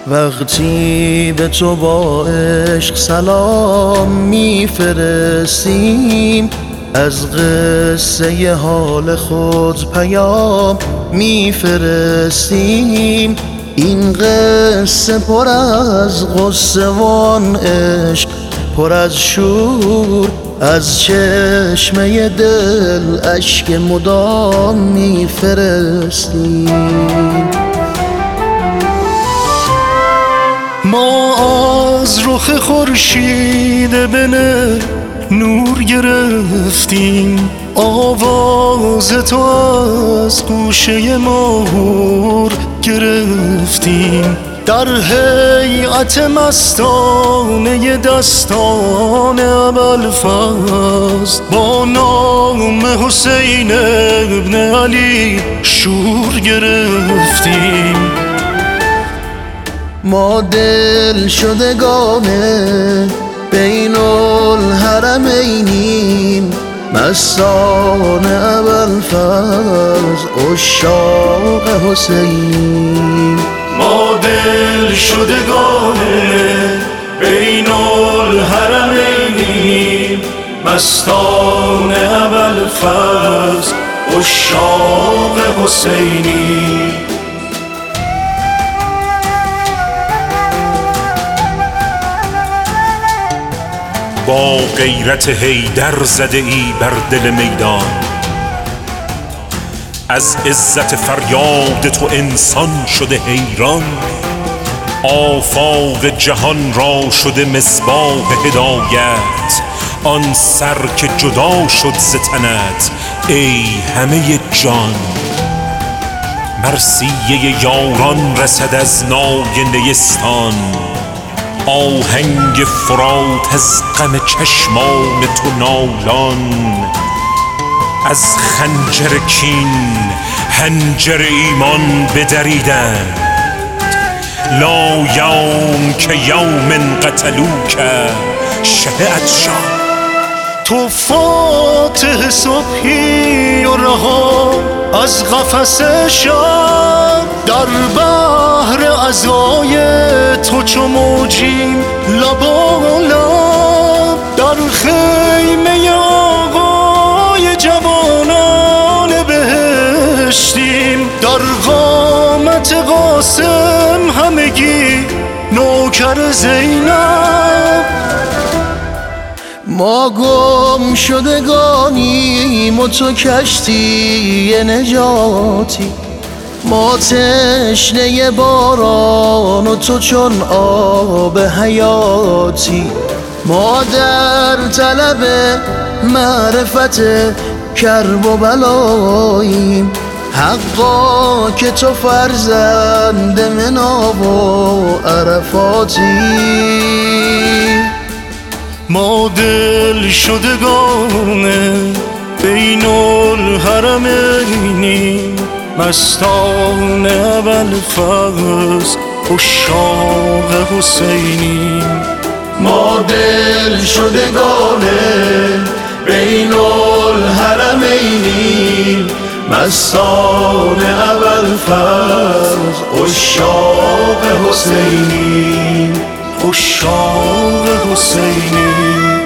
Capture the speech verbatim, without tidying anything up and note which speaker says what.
Speaker 1: وقتی به تو با عشق سلام میفرستیم، از قصه حال خود پیام میفرستیم. این قصه پر از غصه وان عشق، پر از شور، از چشمه دل اشک مدام میفرستیم.
Speaker 2: ما از رخ خورشید بنه نور گرفتیم، آواز تو از گوشه ماهور گرفتیم. در هیئت مستانه دستان ابوالفضل با نام حسین ابن علی شور گرفتیم.
Speaker 1: ما دل شدگانه بین الحرمینیم، مستان ابوالفضل عشاق حسینیم.
Speaker 2: ما دل شدگانه بین الحرمینیم، مستان ابوالفضل عشاق حسینیم.
Speaker 3: با غیرت حیدر زده ای بر دل میدان، از عزت فریاد تو انسان شده حیران. آفاق جهان را شده مصباح هدایت، آن سر که جدا شد ز تنت ای همه جان. مرثیه یاران رسد از نای نیستان، آهنگ فرات از غم چشمان تو نالان. از خنجر کین حنجر ایمان بدریدند، لا یوم که یوم قتلوک شب عطشان.
Speaker 2: تو فاتح صبحی و رها از قفس شب، در بحر عزای تو چو موجیم لبالب. در خیمه آقای جوانان بهشتیم، در قامت قاسم همگی نوکر زینب.
Speaker 1: ما گم شدگانیم و تو کشتی نجاتی، ما تشنه باران و تو چون آب حیاتی. ما در طلب معرفت کرب و بلاییم، حقا که تو فرزند منا و عرفاتی.
Speaker 2: ما دل شدگانه بین الحرمینیم، مستان ابوالفضل عشاق حسینیم.
Speaker 1: ما دل شدگانه بین الحرمینیم، مستان ابوالفضل عشاق حسینیم.
Speaker 2: عشاق حسینیم.